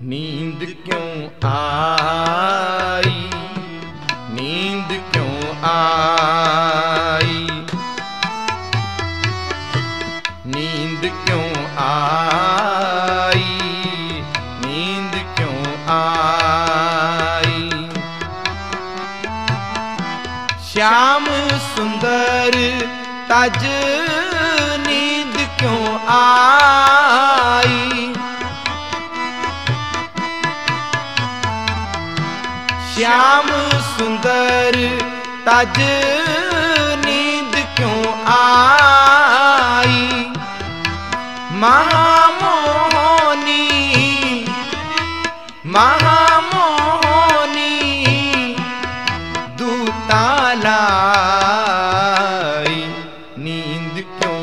नींद क्यों आई, नींद क्यों आई, नींद क्यों आई, नींद क्यों आई। श्याम सुंदर तज नींद क्यों आई, श्याम सुंदर तज नींद क्यों आई। महामोहनी महामोहनी दूतालाई, नींद क्यों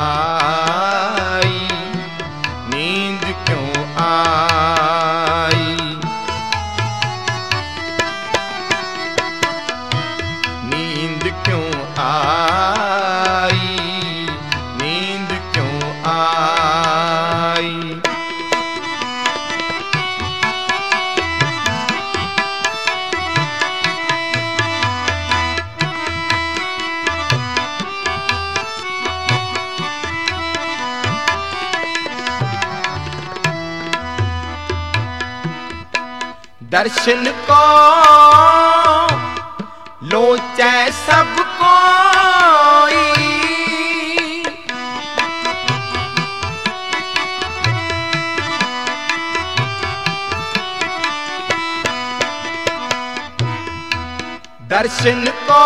आई, नींद क्यों आई। नींद क्यों आई, नींद क्यों आई। दर्शन को लोचे सब कोई, दर्शन को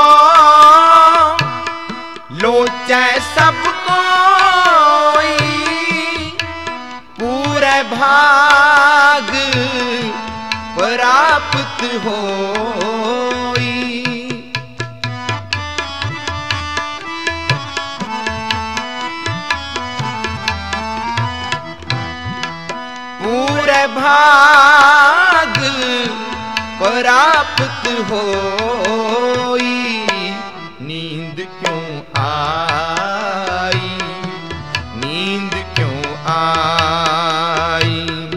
लोचे सब कोई। पूरे भाग प्राप्त होई, पूरे भाग प्राप्त होई। नींद क्यों आई, नींद क्यों आई,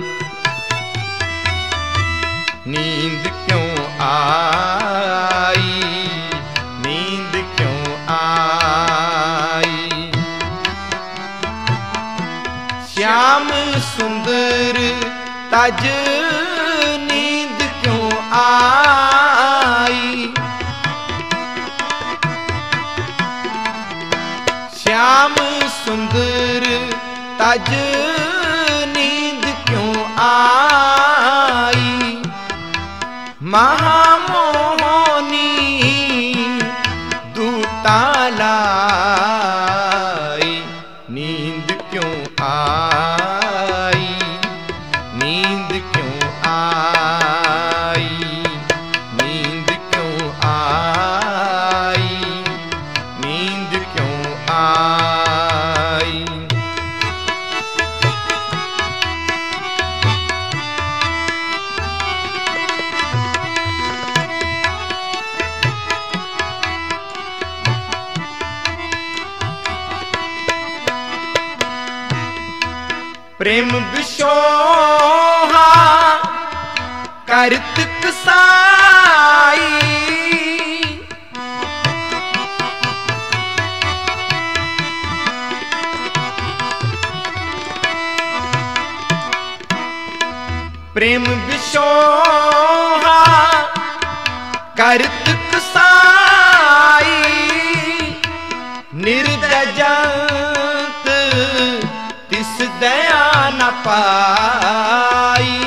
नींद क्यों आई, नींद क्यों आई। श्याम सुंदर तज नींद क्यों आई, श्याम सुंदर तज नींद क्यों आई। महामोहनी दूतालाई, नींद क्यों आई, नींद क्यों आई, नींद क्यों आई, नींद क्यों आई। प्रेम बिशोहा करतक साई, प्रेम बिशोहा करतक साई। निर्दयंत तिस दया न पाई,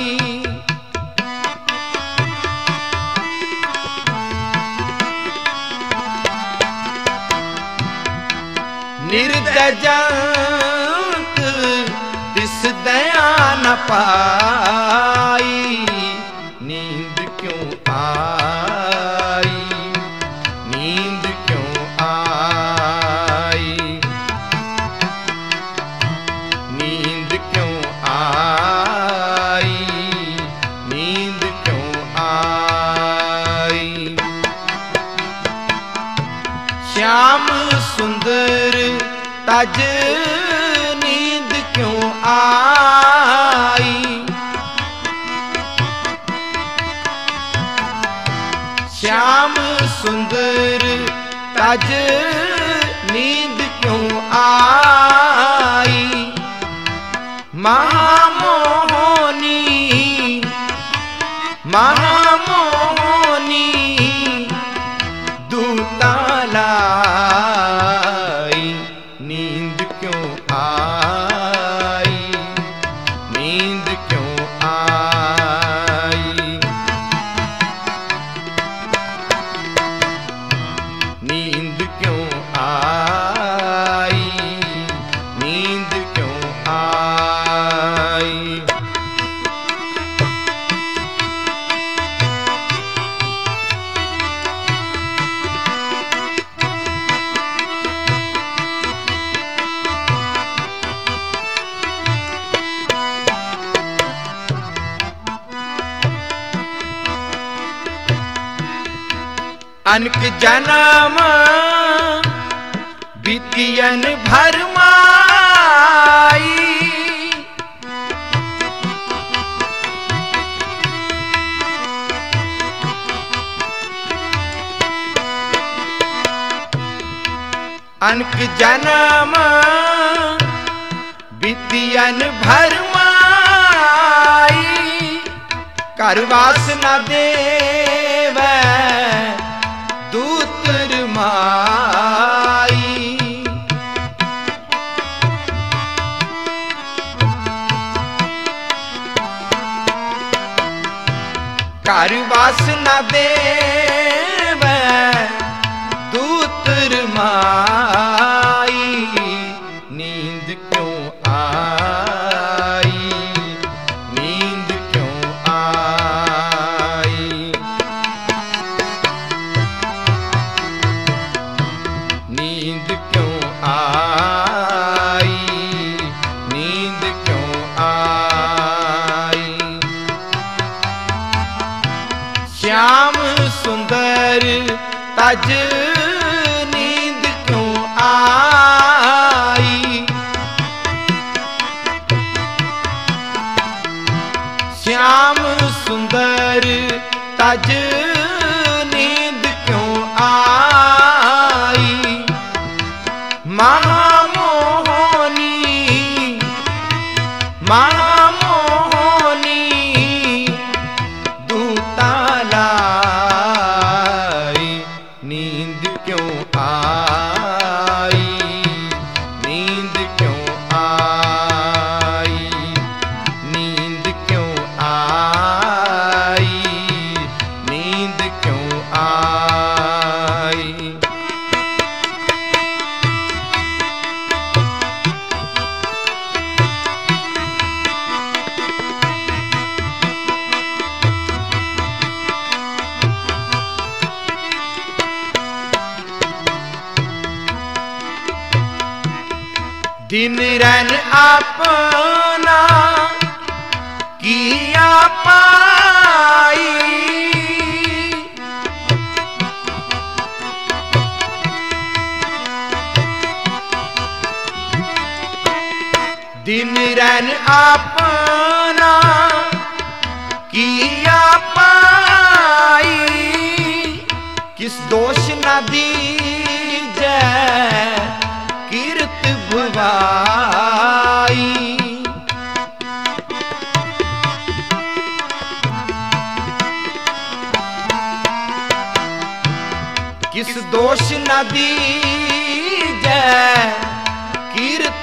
निर्दयंत तिस दया न पाई। नींद क्यों आई, नींद क्यों आई, नींद क्यों आई, नींद क्यों आई। श्याम सुंदर तज नींद क्यों आई, सुंदर तज नींद क्यों आई। महामोहनी महामोहनी दूता लाई, नींद क्यों आई, नींद क्यों आई। नींद क्यों आई, नींद क्यों आई। अनक जन्म बीतियन भरमाई, अनक जन्म बीतियन भरमाई। कर वासना देवै दूतर माई, कर वासना देवै दूतर माई। नींद क्यों आई, नींद क्यों आई। नींद क्यों आई, नींद क्यों आई। श्याम सुंदर तज नींद क्यों आई। श्याम सुंदर तज नींद क्यों आई। महामोहनी महामोहनी दूता लाई, नींद क्यों आई, नींद क्यों आई। नींद क्यों आई, नींद क्यों आई। दिन रैन अपना किया पाई, दिन रैन अपना किया पाई। किस दोष न दीजै कीर्त भुवाई। किस दोष न दीजै कीर्त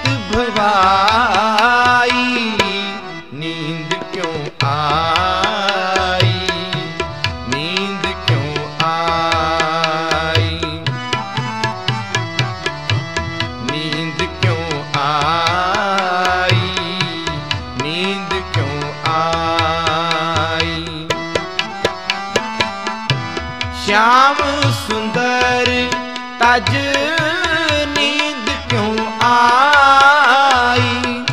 भुवाई। नींद क्यों आई, नींद क्यों आई। नींद क्यों आई, नींद क्यों आई। श्याम सुंदर तज नींद क्यों आई।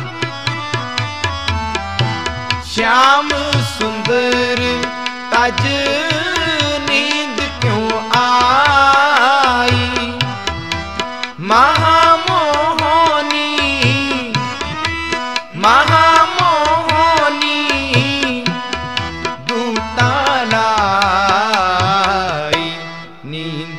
श्याम सुंदर तज नींद क्यों आई। महामोहनी महामोहनी दूता लाई, नींद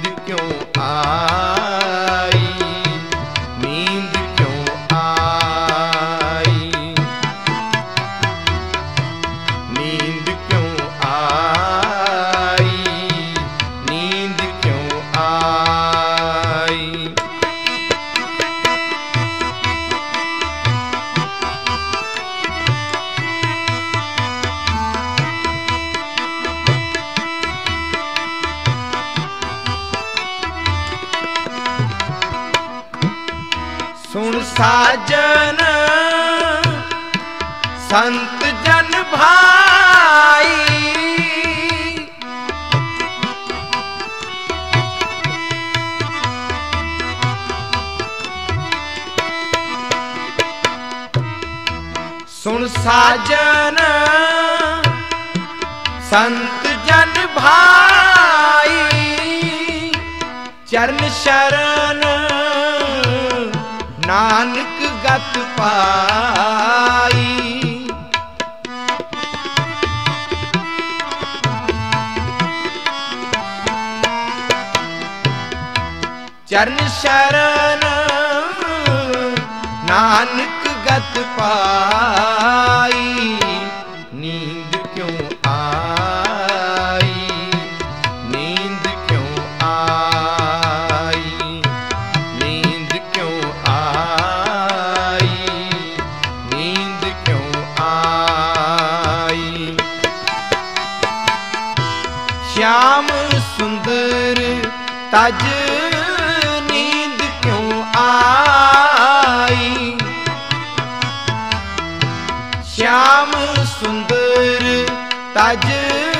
साजन संत जन भाई, सुन साजन संत जन भाई, चरण शरण नानक गत पाई। चरण शरण नानक गत पाई, नींद क्यों आई, नींद क्यों आई, नींद क्यों आई, नींद क्यों आई। श्याम सुंदर तज नींद क्यों आई, श्याम सुंदर तज